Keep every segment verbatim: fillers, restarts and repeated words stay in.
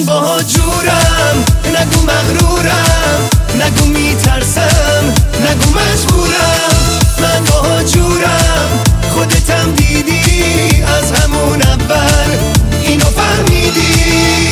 من با جورم، نگو مغرورم، نگو میترسم، نگو مجبورم. من با جورم، خودتم دیدی از همون اول اینو فهمیدی.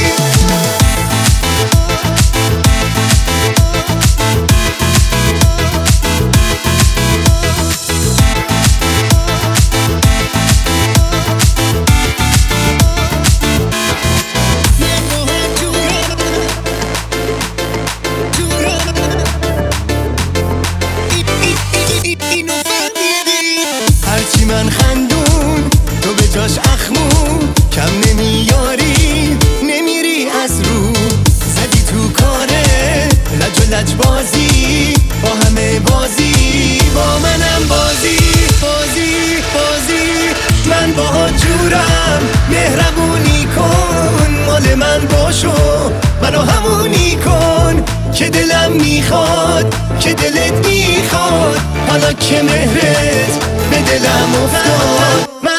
هرچی من خندون تو به جاش اخمون، کم نمیاری نمیری از رو. زدی تو کاره لج و لج بازی، با همه بازی، با منم بازی بازی بازی. من با جورم، مهربونی کن، مال من باشو، منو همونی کن که دلم میخواد، که دلت میخواد. حالا که مهرت به دلم افتاد.